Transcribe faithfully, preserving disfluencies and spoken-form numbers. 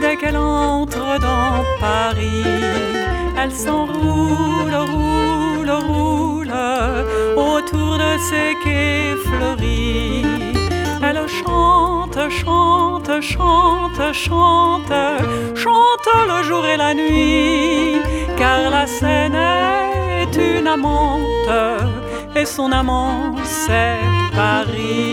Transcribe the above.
dès qu'elle entre dans Paris, elle s'enroule, roule, roule autour de ces quais fleuris. Elle chante, chante, chante, chante, chante le jour et la nuit, car la Seine est une amante et son amant c'est Paris.